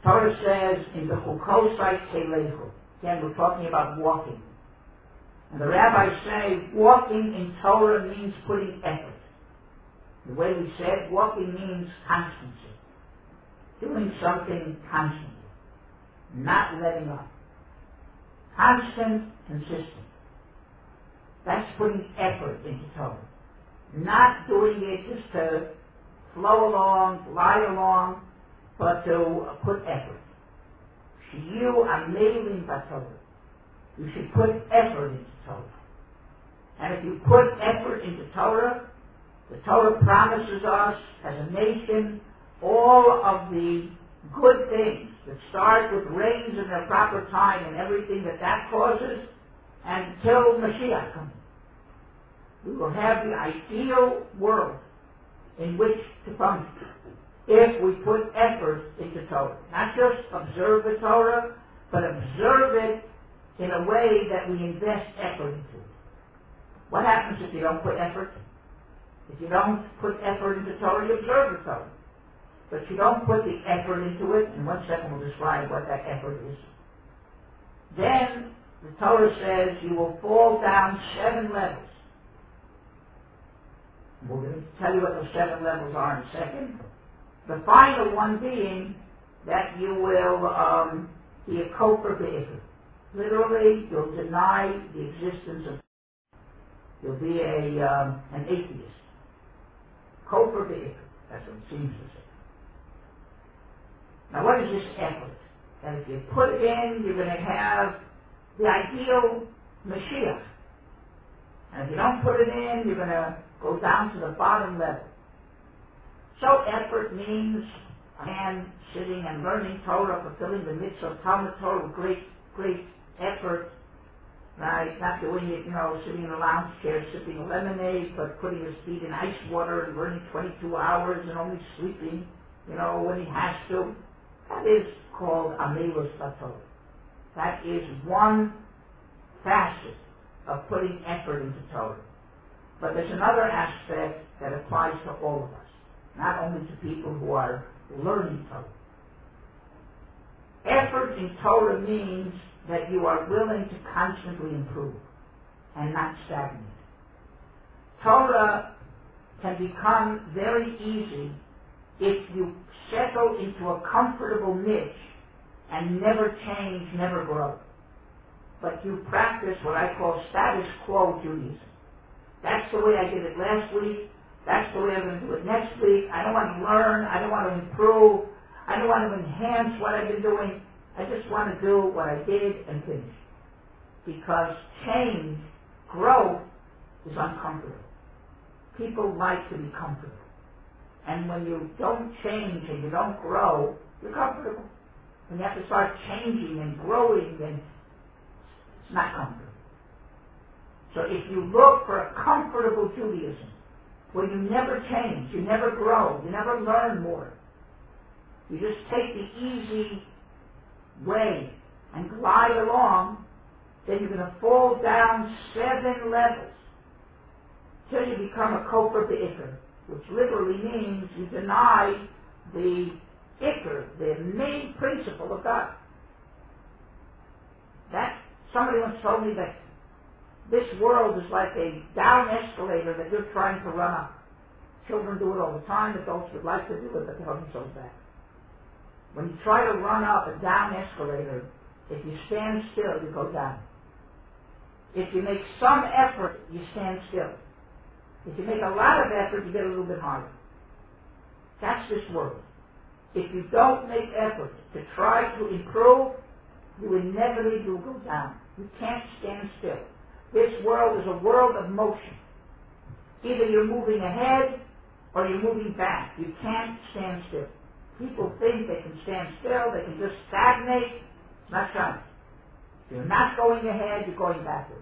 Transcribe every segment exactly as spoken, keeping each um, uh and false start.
Torah says in the Chukosai Telechu, again we're talking about walking. And the rabbis say walking in Torah means putting effort. The way we said, walking means constancy. Doing something constantly. Not letting up. Constant, consistent. That's putting effort into Torah. Not doing it just to flow along, glide along, but to put effort. Shiyu amelim b'Torah. You should put effort into Torah. And if you put effort into Torah, the Torah promises us as a nation all of the good things that start with rains in their proper time and everything that that causes until Mashiach comes. We will have the ideal world in which to function if we put effort into Torah. Not just observe the Torah, but observe it in a way that we invest effort into it. What happens if you don't put effort? If you don't put effort into Torah, you observe the Torah. But you don't put the effort into it, in one second we'll describe what that effort is. Then the Torah says you will fall down seven levels. We're going to tell you what those seven levels are in a second. The final one being that you will um, be a kofer be'ikr. Literally, you'll deny the existence of. You'll be a um, an atheist. Kofer be'ikr. That's what it seems to say. Now, what is this effort? And if you put it in, you're going to have the ideal Mashiach. And if you don't put it in, you're going to go down to the bottom level. So effort means a man sitting and learning Torah, fulfilling the mitzvah of Talmud Torah with great, great effort. Right? Not doing it, you know, sitting in a lounge chair, sipping a lemonade, but putting his feet in ice water and burning twenty-two hours and only sleeping, you know, when he has to. That is called Amelus Torah. That is one facet of putting effort into Torah. But there's another aspect that applies to all of us, not only to people who are learning Torah. Effort in Torah means that you are willing to constantly improve and not stagnate. Torah can become very easy if you settle into a comfortable niche and never change, never grow. But you practice what I call status quo Judaism. That's the way I did it last week. That's the way I'm going to do it next week. I don't want to learn. I don't want to improve. I don't want to enhance what I've been doing. I just want to do what I did and finish. Because change, growth, is uncomfortable. People like to be comfortable. And when you don't change and you don't grow, you're comfortable. When you have to start changing and growing, then it's not comfortable. So if you look for a comfortable Judaism, where you never change, you never grow, you never learn more, you just take the easy way and glide along, then you're going to fall down seven levels till you become a kofer be'ikr, which literally means you deny the ikr, the main principle of God. That somebody once told me that this world is like a down escalator that you're trying to run up. Children do it all the time. Adults would like to do it, but they hold themselves back. When you try to run up a down escalator, if you stand still, you go down. If you make some effort, you stand still. If you make a lot of effort, you get a little bit higher. That's this world. If you don't make effort to try to improve, you inevitably will go down. You can't stand still. This world is a world of motion. Either you're moving ahead or you're moving back. You can't stand still. People think they can stand still, they can just stagnate. It's not true. If you're not going ahead, you're going backwards.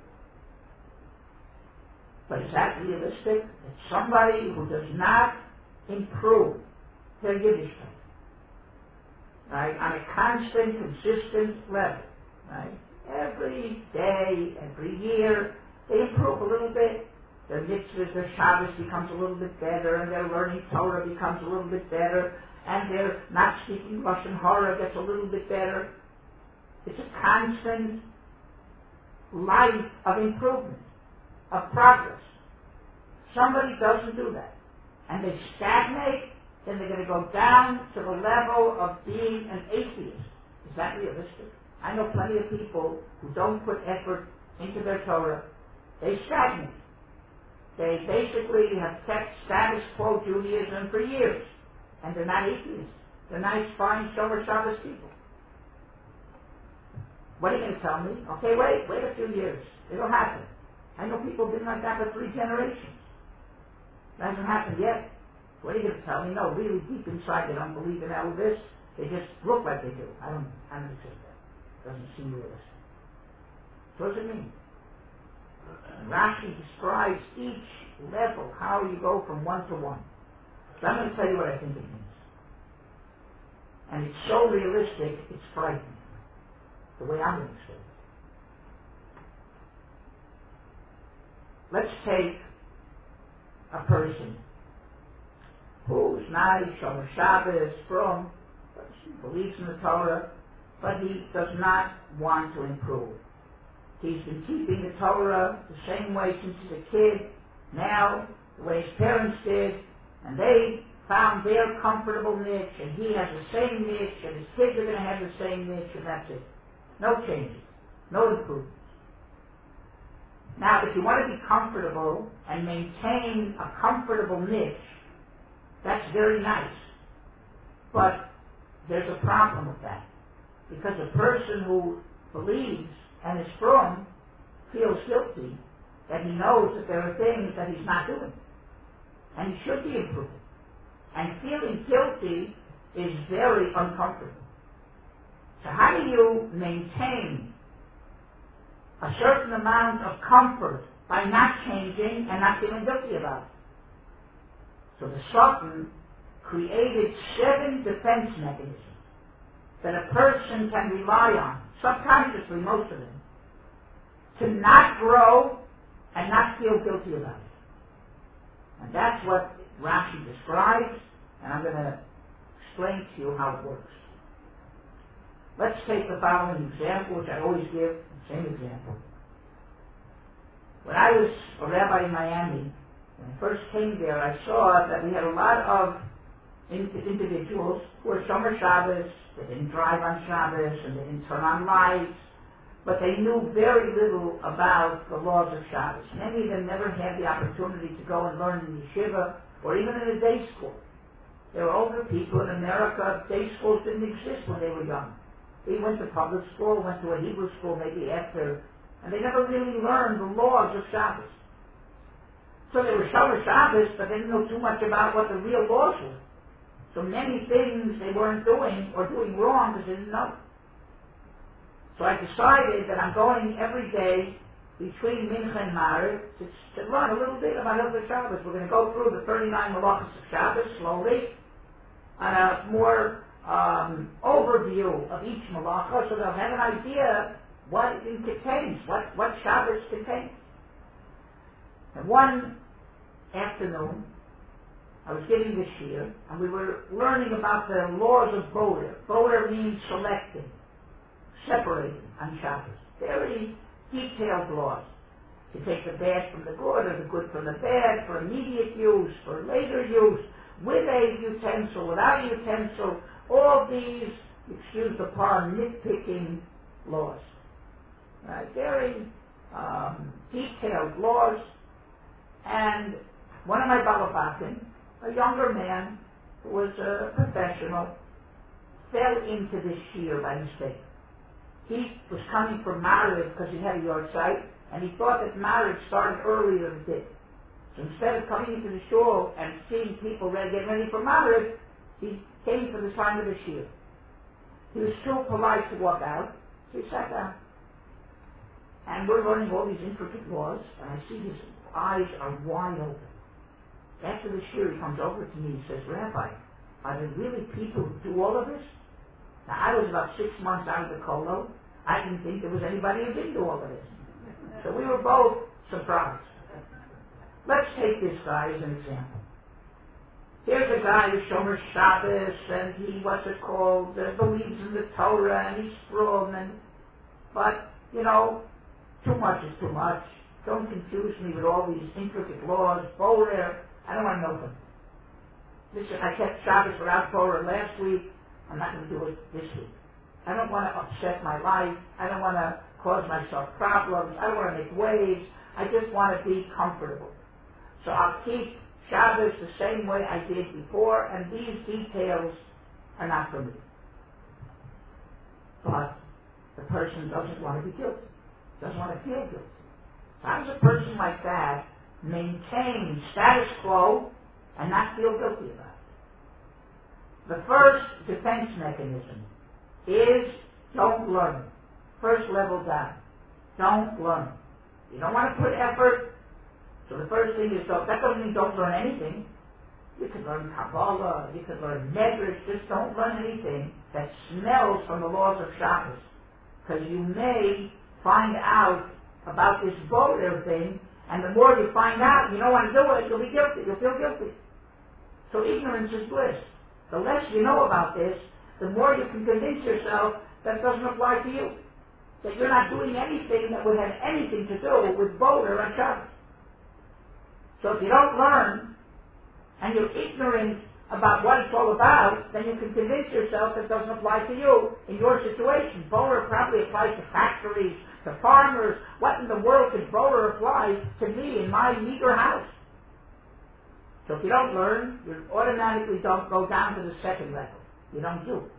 But is that realistic? That somebody who does not improve their Yiddishkeit, right, on a constant, consistent level, right, every day, every year, they improve a little bit. Their mitzvahs, their Shabbos becomes a little bit better, and their learning Torah becomes a little bit better, and they're not speaking Lashon Hara gets a little bit better. It's a constant life of improvement, of progress. Somebody doesn't do that, and they stagnate, then they're going to go down to the level of being an atheist. Is that realistic? I know plenty of people who don't put effort into their Torah. They stagnate. They basically have kept status quo Judaism for years, and they're not atheists. They're nice, fine, Shomer Shabbos people. What are you going to tell me? Okay, wait, wait a few years. It'll happen. I know people have been like that for three generations. It hasn't happened yet. What are you going to tell me? No, really deep inside they don't believe in all of this. They just look like they do. I don't, I don't accept that. It doesn't seem realistic. So what does it mean? And Rashi describes each level, how you go from one to one. So I'm going to tell you what I think it means. And it's so realistic, it's frightening. The way I'm going to say it. Let's take a person who's nice, Shomer Shabbos, from, believes in the Torah, but he does not want to improve. He's been keeping the Torah the same way since he's a kid, now the way his parents did, and they found their comfortable niche, and he has the same niche, and his kids are going to have the same niche, and that's it. No changes, no improvements. Now, if you want to be comfortable and maintain a comfortable niche, that's very nice. But there's a problem with that. Because a person who believes and is from feels guilty that he knows that there are things that he's not doing. And he should be improving. And feeling guilty is very uncomfortable. So how do you maintain a certain amount of comfort by not changing and not feeling guilty about it? So the Sultan created seven defense mechanisms that a person can rely on, subconsciously most of them, to not grow and not feel guilty about it. And that's what Rashi describes, and I'm going to explain to you how it works. Let's take the following example, which I always give, the same example. When I was a rabbi in Miami, when I first came there, I saw that we had a lot of in- individuals who were Shomer Shabbos. They didn't drive on Shabbos, and they didn't turn on lights, but they knew very little about the laws of Shabbos. Many of them never had the opportunity to go and learn in yeshiva, or even in a day school. There were older people in America, day schools didn't exist when they were young. They went to public school, went to a Hebrew school maybe after, and they never really learned the laws of Shabbos. So they were Shomer Shabbos, but they didn't know too much about what the real laws were. So many things they weren't doing or doing wrong because they didn't know. So I decided that I'm going every day between Mincha and Maariv to, to learn a little bit about Hilchos Shabbos. We're going to go through the thirty-nine Malachos of Shabbos slowly on a more um, overview of each Malacha, so they'll have an idea what it contains, what, what Shabbos contains. And one afternoon, I was giving this year, and we were learning about the laws of Borer. Borer means selecting, separating on Shabbos. Very detailed laws. To take the bad from the good, or the good from the bad, for immediate use, for later use, with a utensil, without a utensil, all these, excuse the pun, nitpicking laws. Right? Very um, detailed laws. And one of my Balabatim, a younger man who was a professional, fell into this shiur by mistake. He was coming from Maariv because he had a yard site, and he thought that Maariv started earlier than it did. So instead of coming into the shul and seeing people ready, getting ready for Maariv, he came for the time of the shiur. He was too polite to walk out, so he sat down. And we're learning all these intricate laws, and I see his eyes are wide open. After the shiur, he comes over to me and says, Rabbi, are there really people who do all of this? Now, I was about six months out of the Kolo. I didn't think there was anybody who didn't do all of this. So we were both surprised. Let's take this guy as an example. here's a guy who's Shomer Shabbos, and he, what's it called, uh, believes in the Torah, and he's strong, and, but, you know, too much is too much. Don't confuse me with all these intricate laws, Borer, I don't want to know them. Listen, I kept Shabbos without Borer last week, I'm not going to do it this week. I don't want to upset my life, I don't want to cause myself problems, I don't want to make waves, I just want to be comfortable. So I'll keep Shabbos the same way I did before, and these details are not for me. But the person doesn't want to be guilty, doesn't want to feel guilty. So how does a person like that maintain status quo and not feel guilty about it? The first defense mechanism is don't learn. First level down. Don't learn. You don't want to put effort. So the first thing is, don't, that doesn't mean don't learn anything. You could learn Kabbalah, you could learn Medrash, just don't learn anything that smells from the laws of Shabbos. Because you may find out about this Boder thing, and the more you find out, you don't want to do it, you'll be guilty, you'll feel guilty. So ignorance is bliss. The less you know about this, the more you can convince yourself that it doesn't apply to you. That you're not doing anything that would have anything to do with Boder on Shabbos. So if you don't learn, and you're ignorant about what it's all about, then you can convince yourself that it doesn't apply to you in your situation. Boder probably applies to factories, to farmers. What in the world could Boder apply to me in my meager house? So if you don't learn, you automatically don't go down to the second level. You don't do it.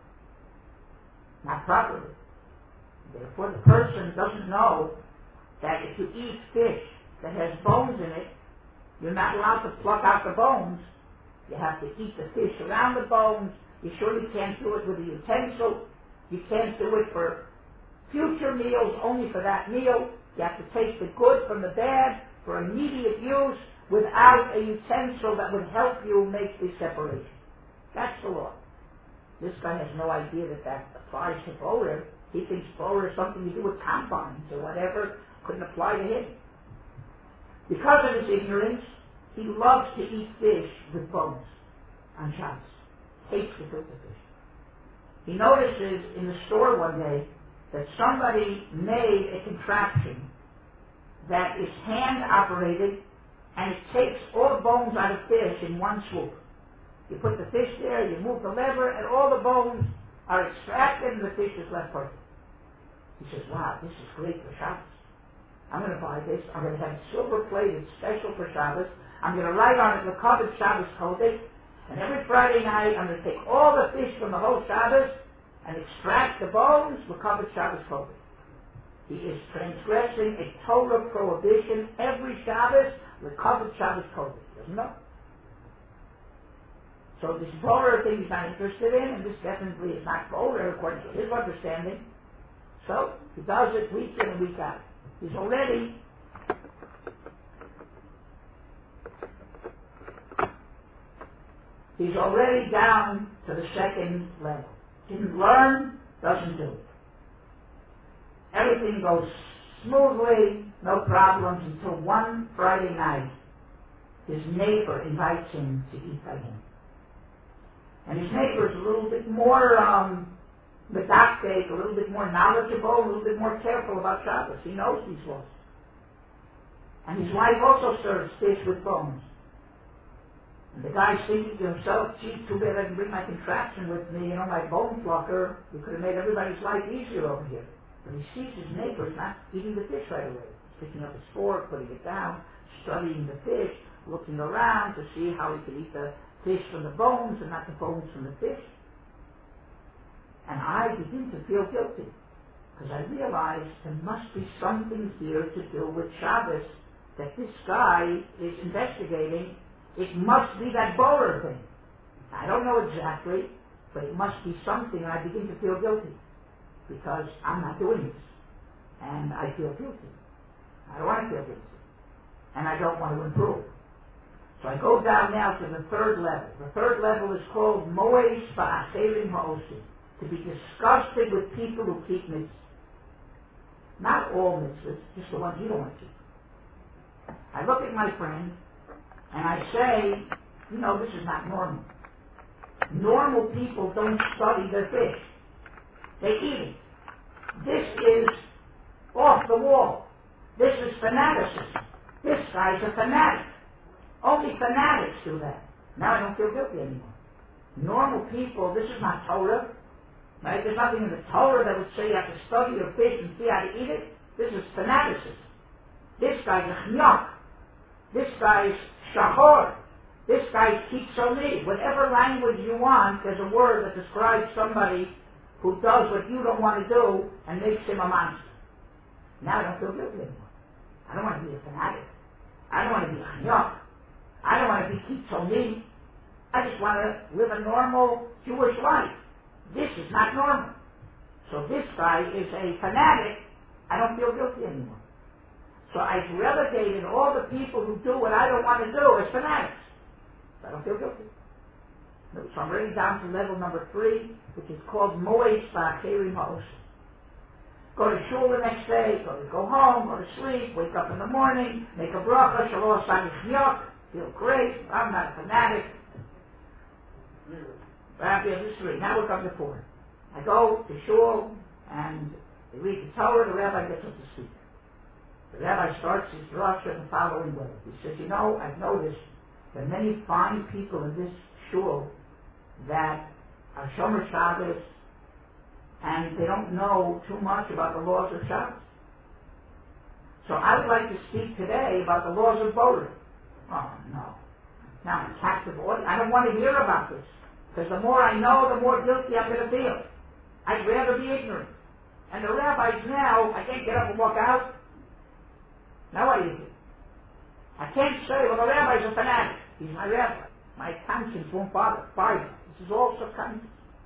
Not properly. Therefore, the person doesn't know that if you eat fish that has bones in it, you're not allowed to pluck out the bones. You have to eat the fish around the bones. You surely can't do it with a utensil. You can't do it for future meals, only for that meal. You have to take the good from the bad for immediate use without a utensil that would help you make the separation. That's the law. This guy has no idea that that applies to Boder. He thinks Boder is something to do with combines or whatever. Couldn't apply to him. Because of his ignorance, he loves to eat fish with bones on Shabbos. Hates to cook the fish. He notices in the store one day that somebody made a contraption that is hand operated, and it takes all bones out of fish in one swoop. You put the fish there, you move the lever, and all the bones are extracted and the fish is left perfect. He says, wow, this is great for Shabbos. I'm going to buy this. I'm going to have it silver plated, special for Shabbos. I'm going to write on it the covered Shabbos Kodesh. And every Friday night, I'm going to take all the fish from the whole Shabbos and extract the bones for covered Shabbos Kodesh. He is transgressing a Torah prohibition every Shabbos with covered Shabbos Kodesh. Doesn't know? So this Borer thing he's not interested in, and this definitely is not Borer according to his understanding. So he does it week in and week out. He's already he's already down to the second level. Didn't learn, doesn't do it. Everything goes smoothly, no problems, until one Friday night his neighbor invites him to eat by him. And his neighbor is a little bit more um, medactic, a little bit more knowledgeable, a little bit more careful about Shabbos. He knows these laws. And his wife also serves fish with bones. And the guy's thinking to himself, gee, too bad I didn't bring my contraption with me, you know, my bone plucker. We could have made everybody's life easier over here. But he sees his neighbor's not eating the fish right away. He's picking up his fork, putting it down, studying the fish, looking around to see how he could eat the fish from the bones and not the bones from the fish. And I begin to feel guilty because I realize there must be something here to do with Shabbos that this guy is investigating. It must be that Borer thing. I don't know exactly, but it must be something, and I begin to feel guilty because I'm not doing this. And I feel guilty. I don't want to feel guilty. And I don't want to improve. So I go down now to the third level. The third level is called Moes Ba'aserim Ha'osim, to be disgusted with people who keep mitzvahs. Not all mitzvahs, just the ones you don't want to keep. I look at my friend, and I say, You know, this is not normal. Normal people don't study their fish. They eat it. This is off the wall. This is fanaticism. This guy's a fanatic. Only fanatics do that. Now I don't feel guilty anymore. Normal people, this is not Torah. Right? There's nothing in the Torah that would say you have to study your fish and see how to eat it. This is fanaticism. This guy's a chnyok. This guy's shahor. This guy's kitzoni. Whatever language you want, there's a word that describes somebody who does what you don't want to do and makes him a monster. Now I don't feel guilty anymore. I don't want to be a fanatic. I don't want to be a chnyok. I don't want to be kitzoni. I just want to live a normal Jewish life. This is not normal. So this guy is a fanatic. I don't feel guilty anymore. So I've relegated all the people who do what I don't want to do as fanatics. I don't feel guilty. So I'm already down to level number three, which is called Moed Ba'acheri Ma'os. Go to shul the next day, go to go home, go to sleep, wake up in the morning, make a bracha, shalom sani chnyok, feel great, I'm not a fanatic. Rabbi, this is three. Now we're up to four. I go to shul and they read the Torah, the rabbi gets up to speak. The rabbi starts his drasha in the following way. He says, you know, I've noticed there are many fine people in this shul that are Shomer Shabbos and they don't know too much about the laws of Shabbos. So I would like to speak today about the laws of voting. Oh, no. Now I'm captive audience. I don't want to hear about this. Because the more I know, the more guilty I'm going to feel. I'd rather be ignorant. And the rabbis now, I can't get up and walk out. Now what do you do? I can't say, well, the rabbi's a fanatic. He's my rabbi. My conscience won't bother. Bother. This is all subconscious.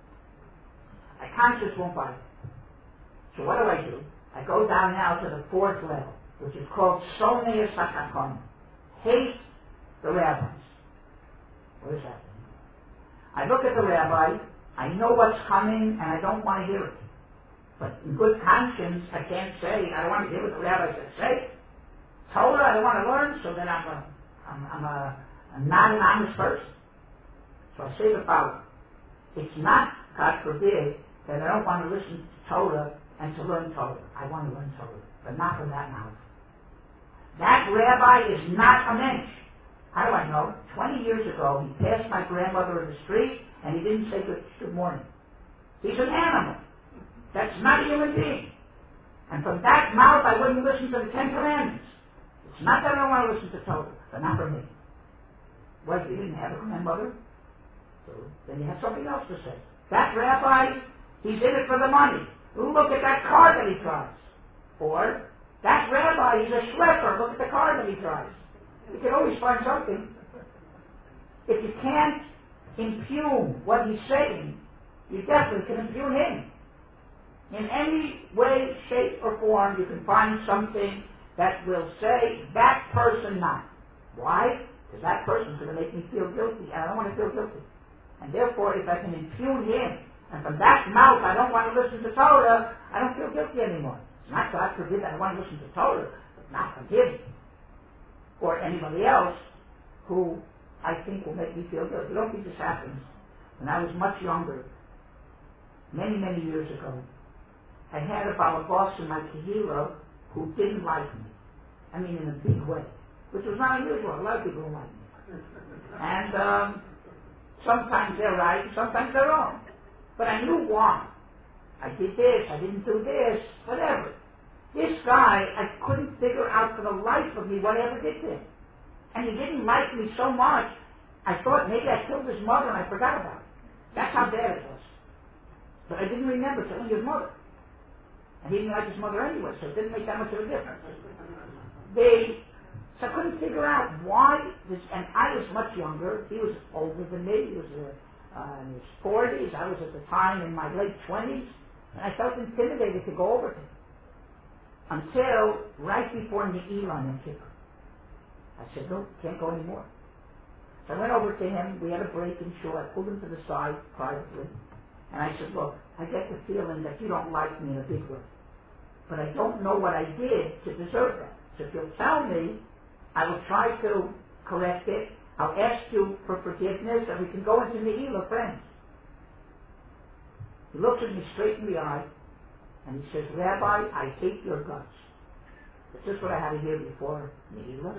My conscience won't bother. So what do I do? I go down now to the fourth level, which is called Sonei Sakakon. Hate the rabbis. What does that mean? I look at the rabbi, I know what's coming, and I don't want to hear it. But in good conscience, I can't say, I don't want to hear what the rabbi says. Say, Torah, I don't want to learn, so then I'm a, I'm, I'm a, a not an honest person. So I say the following. It's not, God forbid, that I don't want to listen to Torah and to learn Torah. I want to learn Torah, but not from that mouth. That rabbi is not a mensch. How do I know? Twenty years ago, he passed my grandmother in the street, and he didn't say good, good morning. He's an animal. That's not a human being. And from that mouth, I wouldn't listen to the Ten Commandments. It's not that I don't want to listen to Torah, but not for me. Well, you didn't have a grandmother, so then you have something else to say. That rabbi, he's in it for the money. Look at that car that he drives. Or, that rabbi, he's a schlepper. Look at the car that he drives. You can always find something. If you can't impugn what he's saying, you definitely can impugn him. In any way, shape, or form, you can find something that will say, that person not. Why? Because that person's going to make me feel guilty, and I don't want to feel guilty. And therefore, if I can impugn him, and from that mouth I don't want to listen to Torah, I don't feel guilty anymore. It's not God forbid that I want to listen to Torah, but not from him. Or anybody else who I think will make me feel guilty. You don't think this happens. When I was much younger, many, many years ago, I had a balabas in my kehillah who didn't like me. I mean, in a big way. Which was not unusual. A lot of people don't like me. And um, sometimes they're right, sometimes they're wrong. But I knew why. I did this, I didn't do this, whatever. This guy, I couldn't figure out for the life of me what I ever did to him. And he didn't like me so much, I thought maybe I killed his mother and I forgot about it. That's how bad it was. But I didn't remember killing his mother. And he didn't like his mother anyway, so it didn't make that much of a difference. They, so I couldn't figure out why this, and I was much younger. He was older than me. He was uh, in his forties. I was at the time in my late twenties. And I felt intimidated to go over to him. Until right before Ne'ilah in Kippur. I said, no, can't go anymore. So I went over to him. We had a break in shul. I pulled him to the side privately. And I said, look, I get the feeling that you don't like me in a big way. But I don't know what I did to deserve that. So if you'll tell me, I will try to correct it. I'll ask you for forgiveness and we can go into Ne'ilah, friends. He looks at me straight in the eye and he says, Rabbi, I hate your guts. That's just what I had to hear before Ne'ilah.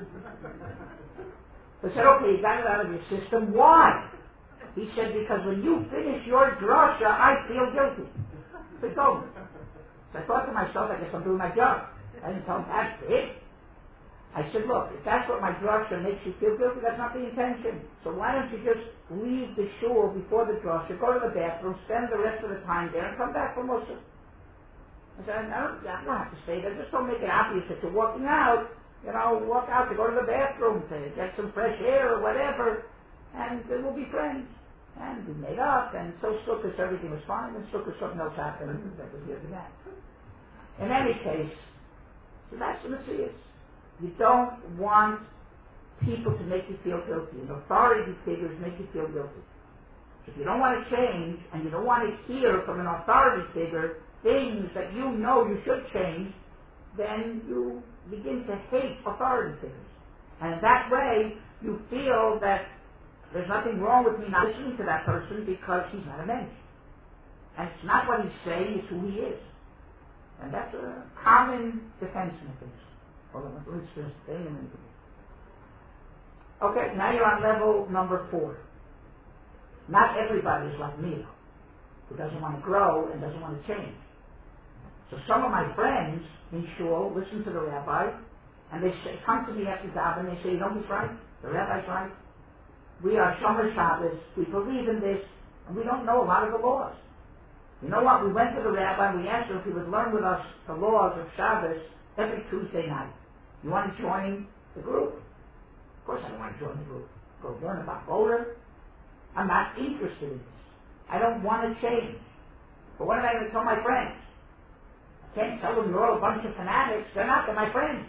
I said, okay, you got it out of your system. Why? He said, because when you finish your drasha, I feel guilty. I said, go. So I thought to myself, I guess I'm doing my job. I didn't tell him that's it. I said, look, if that's what my drasha makes you feel guilty, that's not the intention. So why don't you just leave the shul before the drasha, go to the bathroom, spend the rest of the time there, and come back for Mussar. I said, I don't, I don't have to stay there. Just don't make it obvious that you're walking out. You know, walk out to go to the bathroom to get some fresh air or whatever, and uh, we'll be friends. And we made up, and so Sukkot, everything was fine, and Sukkot, something else happened, and that was the other that. In any case, so that's the Messiah. You don't want people to make you feel guilty, and authority figures make you feel guilty. So if you don't want to change, and you don't want to hear from an authority figure things that you know you should change, then you begin to hate authority figures. And in that way, you feel that there's nothing wrong with me not listening to that person because he's not a mensch. And it's not what he's saying, it's who he is. And that's a common defense mechanism. Hold on, let's just stay in a minute. Okay, now you're on level number four. Not everybody is like me, who doesn't want to grow and doesn't want to change. So some of my friends in shul listen to the rabbi, and they say, come to me after daven, and they say, you know who's right? The rabbi's right. We are Shomer Shabbos, we believe in this, and we don't know a lot of the laws. You know what? We went to the rabbi and we asked him if he would learn with us the laws of Shabbos every Tuesday night. You want to join the group? Of course I don't want to join the group. Go learn about Boulder. I'm not interested in this. I don't want to change. But what am I going to tell my friends? I can't tell them you're all a bunch of fanatics. They're not. They're my friends.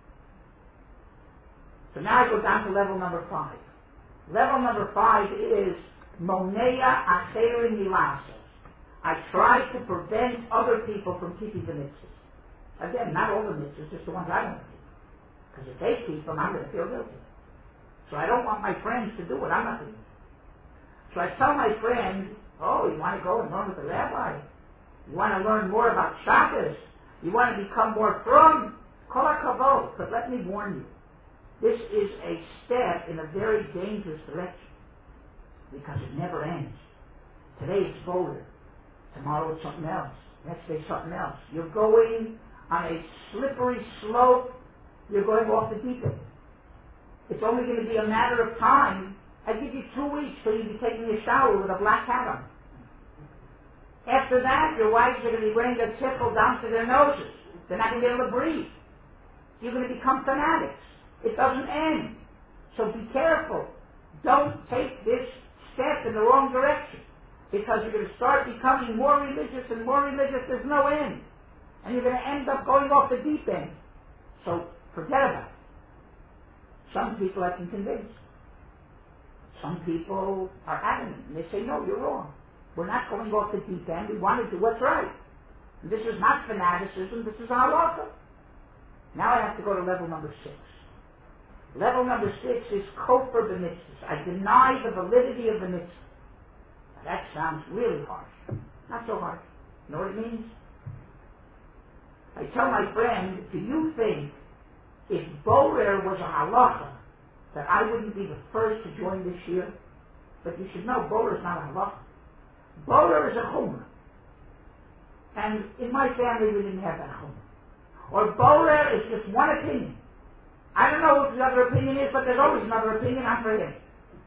So now I go down to level number five. Level number five is Monea Acherim Milasos. I try to prevent other people from keeping the mitzvahs. Again, not all the mitzvahs, just the ones I don't keep. Because if they keep them, I'm going to feel guilty. So I don't want my friends to do what I'm not doing. So I tell my friend, oh, you want to go and learn with the rabbi? You want to learn more about Shabbos? You want to become more from? Kol hakavod. But let me warn you, this is a step in a very dangerous direction because it never ends. Today it's Boulder. Tomorrow it's something else. Next day something else. You're going on a slippery slope. You're going off the deep end. It's only going to be a matter of time. I give you two weeks till you be taking a shower with a black hat on. After that, your wives are going to be wearing their tickle down to their noses. They're not going to be able to breathe. You're going to become fanatics. It doesn't end. So be careful. Don't take this step in the wrong direction. Because you're going to start becoming more religious and more religious. There's no end. And you're going to end up going off the deep end. So forget about it. Some people I can convince. Some people are adamant. And they say, no, you're wrong. We're not going off the deep end. We want to do what's right. And this is not fanaticism. This is halacha. Now I have to go to level number six. Level number six is kofar b'mitzvahs. I deny the validity of the mitzvah. That sounds really harsh. Not so harsh. You know what it means? I tell my friend, do you think if Borer was a halacha, that I wouldn't be the first to join this year? But you should know, Borer is not a halacha. Borer is a chumrah. And in my family, we didn't have that chumrah. Or Borer is just one opinion. I don't know what the other opinion is, but there's always another opinion. I'm for him.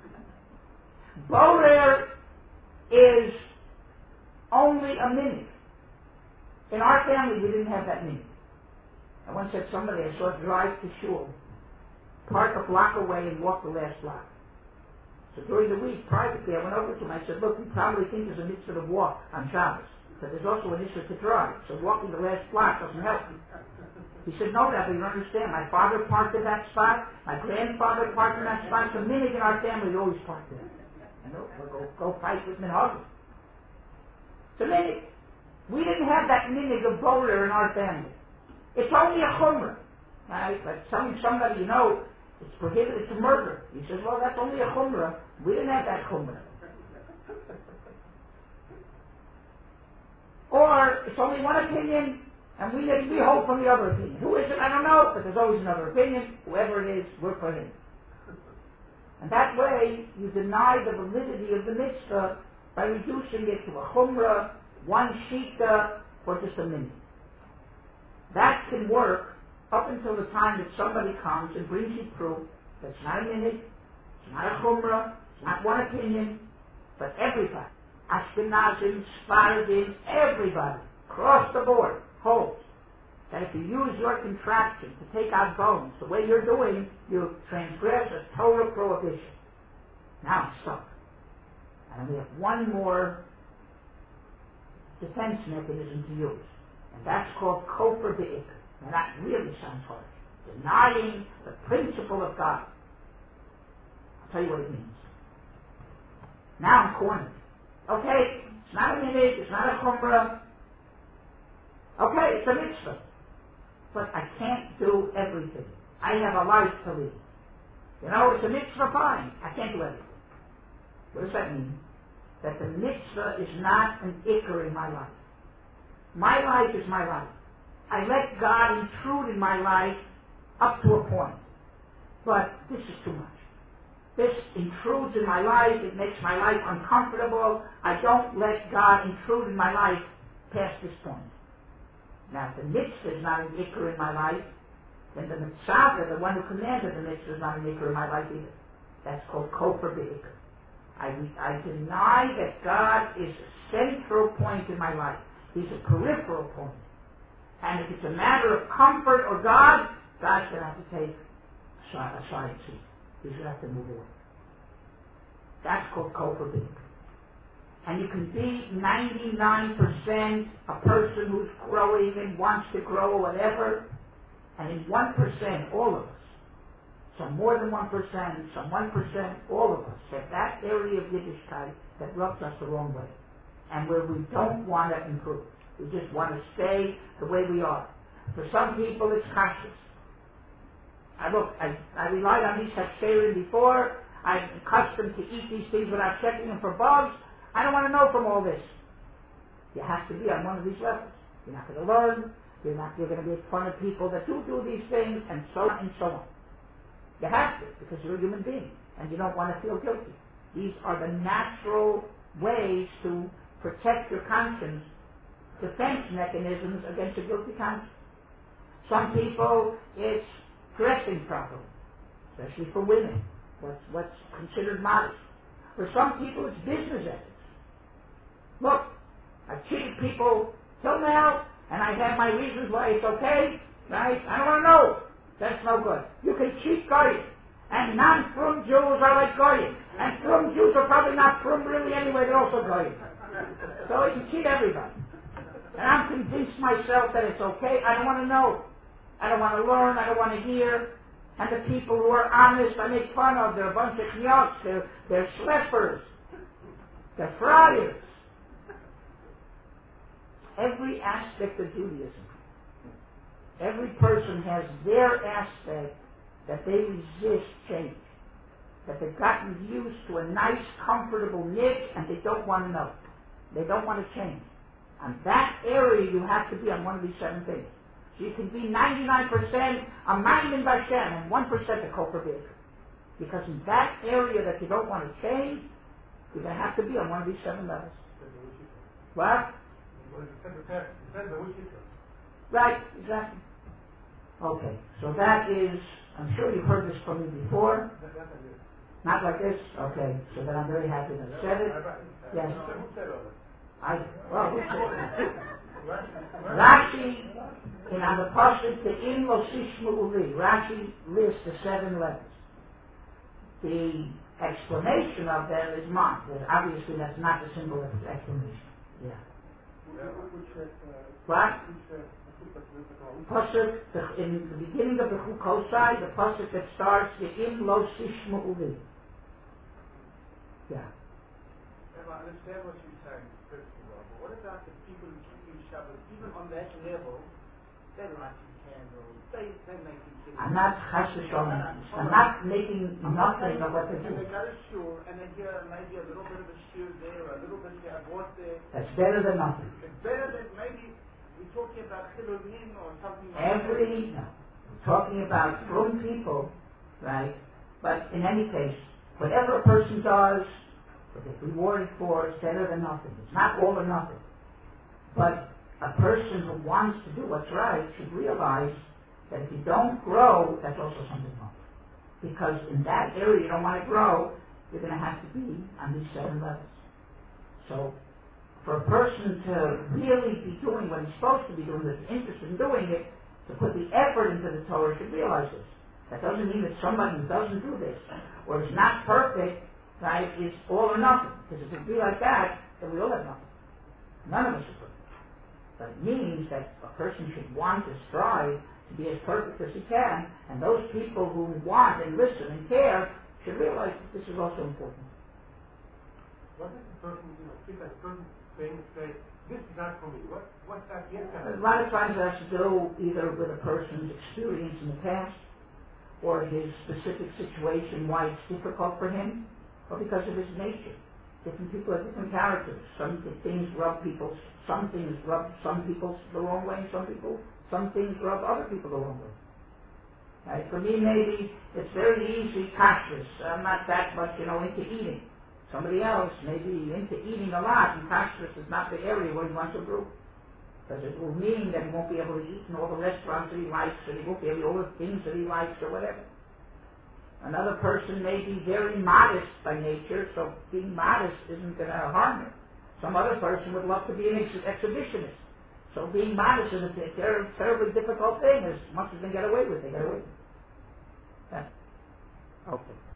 Borer is only a minute. In our family, we didn't have that minute. I once had somebody I saw drive to shul, park a block away and walk the last block. So during the week, privately, I went over to him. I said, look, you probably think there's a mitzvah to walk on Shabbos, but there's also a mitzvah to drive. So walking the last block doesn't help you. He said, no, Rabbi, you don't understand. My father parked at that spot. My grandfather parked in that spot. It's a minute in our family, we always parked there. And we'll go, go fight with minhagim. It's a minute. We didn't have that minute of Boulder in our family. It's only a chumrah. Right? But some, somebody, you know, It's prohibited to murder. He says, well, that's only a chumrah. We didn't have that chumrah. Or it's only one opinion, and we we hold from the other opinion. Who is it? I don't know, but there's always another opinion. Whoever it is, we're for him. And that way, you deny the validity of the mitzvah by reducing it to a chumrah, one shita, or just a minute. That can work up until the time that somebody comes and brings you proof that it's not a minute, it's not a chumrah, it's not one opinion, but everybody, Ashkenazim, Sfaradim, everybody, across the board, holds that if you use your contraption to take out bones, the way you're doing, you transgress a Torah prohibition. Now I'm stuck. And we have one more defense mechanism to use, and that's called kofar be'ikr. Now that really sounds hard. Denying the principle of God. I'll tell you what it means. Now I'm cornered. Okay, it's not a minute, it's not a chumrah. Okay, it's a mitzvah. But I can't do everything. I have a life to lead. You know, it's a mitzvah, fine. I can't do everything. What does that mean? That the mitzvah is not an ikr in my life. My life is my life. I let God intrude in my life up to a point. But this is too much. This intrudes in my life. It makes my life uncomfortable. I don't let God intrude in my life past this point. Now, if the mitzvah is not an ikr in my life, then the mitzvah, the one who commanded the mitzvah, is not an ikr in my life either. That's called kofar be'ikr. I, I deny that God is a central point in my life. He's a peripheral point. And if it's a matter of comfort or God, God's going to have to take a side, a side seat. He's going to have to move away. That's called kofar be'ikr. And you can be ninety-nine percent a person who's growing and wants to grow or whatever, and in one percent, all of us, some more than one percent, some one percent, all of us, have that area of Yiddishkeit that rubs us the wrong way, and where we don't want to improve. We just want to stay the way we are. For some people, it's conscious. I look, I, I relied on these hafsherim before. I'm accustomed to eat these things without checking them for bugs. I don't want to know from all this. You have to be on one of these levels. You're not going to learn. You're not. You're going to make fun of people that do do these things, and so on and so on. You have to, because you're a human being, and you don't want to feel guilty. These are the natural ways to protect your conscience, defense mechanisms against a guilty conscience. Some people, it's dressing properly, especially for women. What's what's considered modest. For some people, it's business ethics. Look, I've cheated people till now, and I have my reasons why it's okay, right? I don't want to know. That's no good. You can cheat Goyim, and non-frum Jews are like Goyim, and frum Jews are probably not frum really anyway, they're also Goyim. So you can cheat everybody. And I'm convinced myself that it's okay. I don't want to know. I don't want to learn. I don't want to hear. And the people who are honest, I make fun of. They're a bunch of knyats. They're, they're schleppers. They're friars. Every aspect of Judaism, every person has their aspect that they resist change. That they've gotten used to a nice, comfortable niche, and they don't want to know. They don't want to change. On that area, you have to be on one of these seven things. So you can be ninety-nine percent a Maimon Bashem and one percent a kofar be'ikr. Because in that area that you don't want to change, you're going to have to be on one of these seven levels. What? Right, exactly. Okay, so that is, I'm sure you've heard this from me before. Not like this? Okay, so then I'm very happy that I said it. Yes. I, well, who said it? Rashi, in on the pasuk, the in lo sishmu uli, Rashi lists the seven levels. The explanation of them is mine. Obviously, that's not the symbol of the explanation. Yeah. What? Pasuk, the, in the beginning of the Chukosai, the pasuk that starts, the in lo sishmu uli. Yeah. I understand what you're saying, but what about the people who keep Shabbat, even on that level, they lighting candles, they, they making things. I'm not chas v'sholom. I'm not making nothing of what they do. And they go to shul, and they hear maybe a little bit of a shir there, or a little bit of a what there. That's better than nothing. It's better than maybe we're talking about chilumin or something like Every, no, we're talking about frum people, right? But in any case, whatever a person does, what they're rewarded for, is better than nothing. It's not all or nothing. But a person who wants to do what's right should realize that if you don't grow, that's also something wrong. Because in that area you don't want to grow, you're going to have to be on these seven levels. So, for a person to really be doing what he's supposed to be doing, that's interested in doing it, to put the effort into the Torah, should realize this. That doesn't mean that somebody who doesn't do this, or is not perfect, right, is all or nothing. Because if it be like that, then we all have nothing. None of us are perfect. But it means that a person should want to strive to be as perfect as he can, and those people who want and listen and care should realize that this is also important. What does the person, you know, feel that person saying, say, this is not for me? What, what's that yes? A lot of times it has to do either with a person's experience in the past, or his specific situation, why it's difficult for him, or because of his nature. Different people have different characters. Some things rub people, some things rub some people the wrong way, and some people, some things rub other people the wrong way. Right? For me, maybe it's very easy, kashrus. I'm not that much, you know, into eating. Somebody else may be into eating a lot, and kashrus is not the area where he wants to grow. Because it will mean that he won't be able to eat in all the restaurants that he likes, and he won't be able to eat all the things that he likes, or whatever. Another person may be very modest by nature, so being modest isn't going to harm him. Some other person would love to be an ex- exhibitionist. So being modest is a ter- terribly difficult thing. As much as they get away with, they get away with it. Yeah. Okay.